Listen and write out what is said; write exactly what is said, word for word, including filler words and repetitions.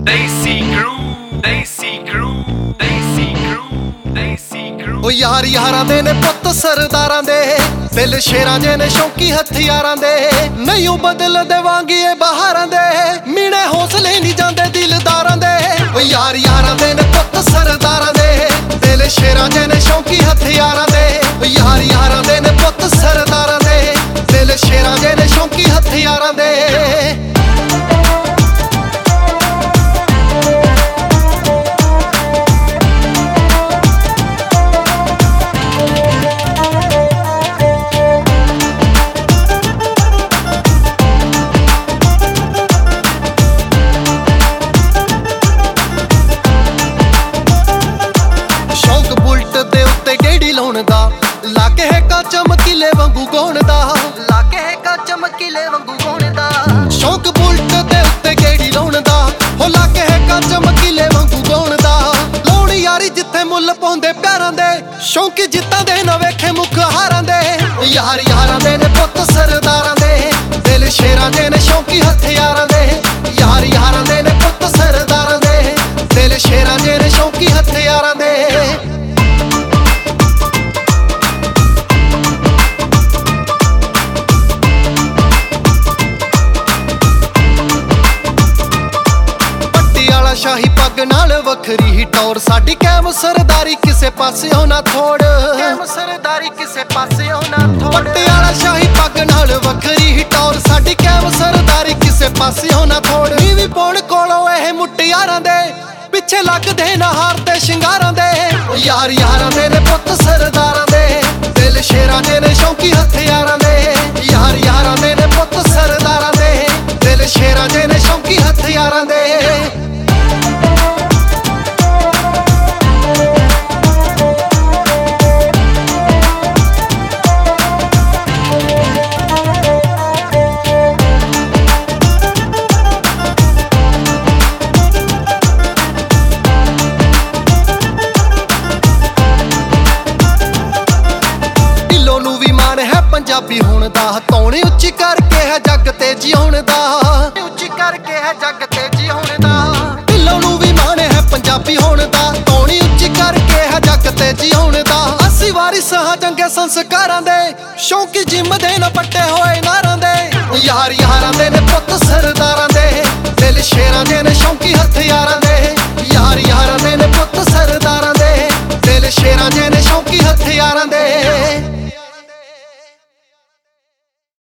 Desi crew, Desi crew, Desi crew, Desi crew। ਉਹ ਯਾਰ ਯਾਰਾਂ ਦੇ ਨੇ ਪੁੱਤ ਸਰਦਾਰਾਂ ਦੇ, ਦਿਲ ਸ਼ੇਰਾਂ ਦੇ ਨੇ ਸ਼ੌਂਕੀ ਹਥਿਆਰਾਂ ਦੇ। ਨਹੀਂ ਉਹ ਬਦਲ ਦੇਵਾਂਗੀ ਇਹ ਬਹਾਰਾਂ ਦੇ, ਮੀਣੇ ਹੌਸਲੇ ਨਹੀਂ ਜਾਂਦੇ ਦਿਲਦਾਰਾਂ ਦੇ। ਉਹ ਯਾਰ ਯਾਰਾਂ ਦੇ ਨੇ ਪੁੱਤ ਸਰਦਾਰਾਂ ਦੇ, ਦਿਲ ਸ਼ੇਰਾਂ ਦੇ ਨੇ ਸ਼ੌਂਕੀ ਹਥਿਆਰਾਂ ਦੇ। ਉਹ ਯਾਰ ਯਾਰਾਂ ਦੇ ਨੇ ਪੁੱਤ ਸਰਦਾਰਾਂ ਦੇ, ਦਿਲ ਸ਼ੇਰਾਂ ਦੇ ਨੇ ਸ਼ੌਂਕੀ ਹਥਿਆਰਾਂ ਦੇ। ਲਾਗੇ ਹੈ ਕਾ ਚਮਕੀਲੇ ਵਾਂਗੂ ਗਾਉਣ ਦਾ, ਲਾਗੇ ਹੈ ਕਾ ਚਮਕੀਲੇ ਵਾਂਗੂ ਗਾਉਣ ਦਾ। ਸ਼ੌਂਕ ਬੁਲਟ ਦੇ ਉੱਤੇ ਗੇੜੀ ਲਾਉਣ ਦਾ, ਹੋ ਲਾਗੇ ਹੈ ਕਾ ਚਮਕੀਲੇ ਵਾਂਗੂ ਗਾਉਣ ਦਾ। ਲਾਉਣ ਯਾਰੀ ਜਿੱਥੇ ਮੁੱਲ ਪਾਉਂਦੇ ਪਿਆਰਾਂ ਦੇ, ਸ਼ੌਂਕੀ ਜਿੱਤਾਂ ਦੇ ਨਾ ਵੇਖੇ ਮੁੱਖ ਹਾਰਾਂ ਦੇ। ਯਾਰ ਯਾਰਾਂ ਦੇ ਨੇ ਪੁੱਤ ਸਰਦਾਰਾਂ ਦੇ, ਦਿਲ ਸ਼ੇਰਾਂ ਦੇ ਨੇ ਸ਼ੌਂਕੀ ਹਥਿਆਰਾਂ ਦੇ। ਯਾਰ ਯਾਰਾਂ ਦੇ ਨੇ ਪੁੱਤ ਸਰਦਾਰਾਂ ਦੇ, ਦਿਲ ਸ਼ੇਰਾਂ ਦੇ ਨੇ ਸ਼ੌਂਕੀ ਹਥਿਆਰਾਂ ਦੇ। ਸ਼ਾਹੀ ਪੱਗ ਨਾਲ ਵੱਖਰੀ ਹੀ ਟੌਰ, ਸਾਡੀ ਕੈਮ ਸਰਦਾਰੀ ਕਿਸੇ ਪਾਸਿਓਂ ਨਾ ਥੋੜ। ਕੈਮ ਸਰਦਾਰੀ ਕਿਸੇ ਪਾਸਿਓਂ ਨਾ ਥੋੜ। ਪਟਿਆਲਾ ਸ਼ਾਹੀ ਪੱਗ ਨਾਲ ਵੱਖਰੀ ਹੀ ਟੌਰ, ਸਾਡੀ ਕੈਮ ਸਰਦਾਰੀ ਕਿਸੇ ਪਾਸਿਓਂ ਨਾ ਥੋੜ। ਵੀ ਪੌਣ ਕੋਲੋਂ ਇਹ ਮੁਟਿਆਰਾਂ ਦੇ, ਪਿੱਛੇ ਲੱਗਦੇ ਨਾ ਹਾਰ ਤੇ ਸ਼ਿੰਗਾਰਾਂ ਦੇ। ਯਾਰ ਯਾਰਾਂ ਦੇ ਨੇ ਪੁੱਤ ਸਰਦਾਰਾਂ ਦੇ, ਦਿਲ ਸ਼ੇਰਾਂ ਦੇ ਨੇ ਸ਼ੌਂਕੀ ਹਥਿਆਰਾਂ ਦੇ। ਯਾਰ ਯਾਰਾਂ ਦੇ ਨੇ ਪੁੱਤ ਸਰਦਾਰਾਂ ਦੇ, ਦਿਲ ਸ਼ੇਰਾਂ ਦੇ ਨੇ ਸ਼ੌਂਕੀ ਹਥਿਆਰਾਂ ਦੇ। ਪੰਜਾਬੀ ਹੋਣ ਦਾ ਧੌਣੀ ਉੱਚੀ ਕਰਕੇ ਹੈ ਜੱਗ ਤੇ ਜਿਉਣ ਦਾ, ਉੱਚੀ ਕਰਕੇ ਹੈ ਜੱਗ ਤੇ ਜਿਉਣ ਦਾ। ਢਿੱਲੋਂ ਨੂੰ ਵੀ ਮਾਣ ਹੈ ਪੰਜਾਬੀ ਹੋਣ ਦਾ, ਧੌਣੀ ਉੱਚੀ ਕਰਕੇ ਹੈ ਜੱਗ ਤੇ ਜਿਉਣ ਦਾ। ਅਸੀਂ ਵਾਰਿਸ ਹਾਂ ਚੰਗੇ ਸੰਸਕਾਰਾਂ ਦੇ, ਸ਼ੌਂਕੀ ਜਿੰਮ ਦੇ ਨਾ ਪੱਟੇ ਹੋਏ ਨਾਰਾਂ ਦੇ। ਯਾਰ ਯਾਰਾਂ